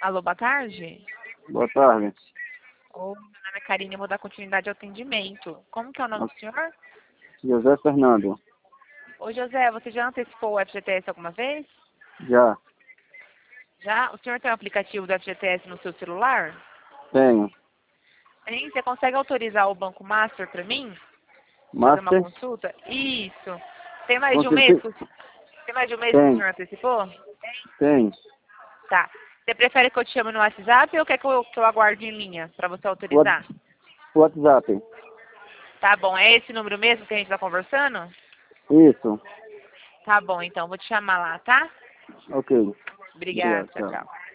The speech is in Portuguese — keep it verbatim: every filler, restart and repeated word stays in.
Alô, boa tarde. Boa tarde. Ô, meu nome é Karine, eu vou dar continuidade ao atendimento. Como que é o nome do senhor? José Fernando. Ô, José, você já antecipou o F G T S alguma vez? Já. Já? O senhor tem o aplicativo do F G T S no seu celular? Tenho. Tem? Você consegue autorizar o Banco Master para mim? Fazer uma Master? consulta? Isso. Tem mais de um Consegui- mês? que o- Tem mais de um mês que o Tem. senhor antecipou? Tem. Tá. Você prefere que eu te chame no WhatsApp ou quer que eu, que eu aguarde em linha para você What- autorizar? WhatsApp. Tá bom. É esse número mesmo que a gente tá conversando? Isso. Tá bom, então. Vou te chamar lá, tá? Ok. Obrigada. Obrigado. Tchau, Tchau. tchau.